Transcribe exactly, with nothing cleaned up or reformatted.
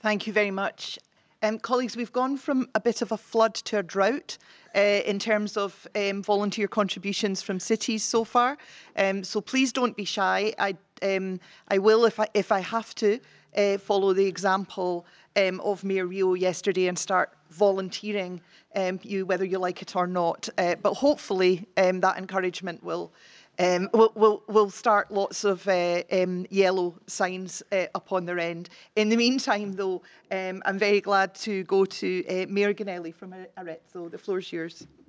Thank you very much. Um, colleagues, we've gone from a bit of a flood to a drought uh, in terms of um, volunteer contributions from cities so far. Um, so please don't be shy. I, um, I will, if I, if I have to, uh, follow the example um, of Mayor Rio yesterday and start volunteering um, you, whether you like it or not. Uh, but hopefully um, that encouragement will Um, we'll, we'll, we'll start lots of uh, um, yellow signs uh, up on their end. In the meantime, though, um, I'm very glad to go to uh, Mayor Ganelli from Arezzo. The floor is yours.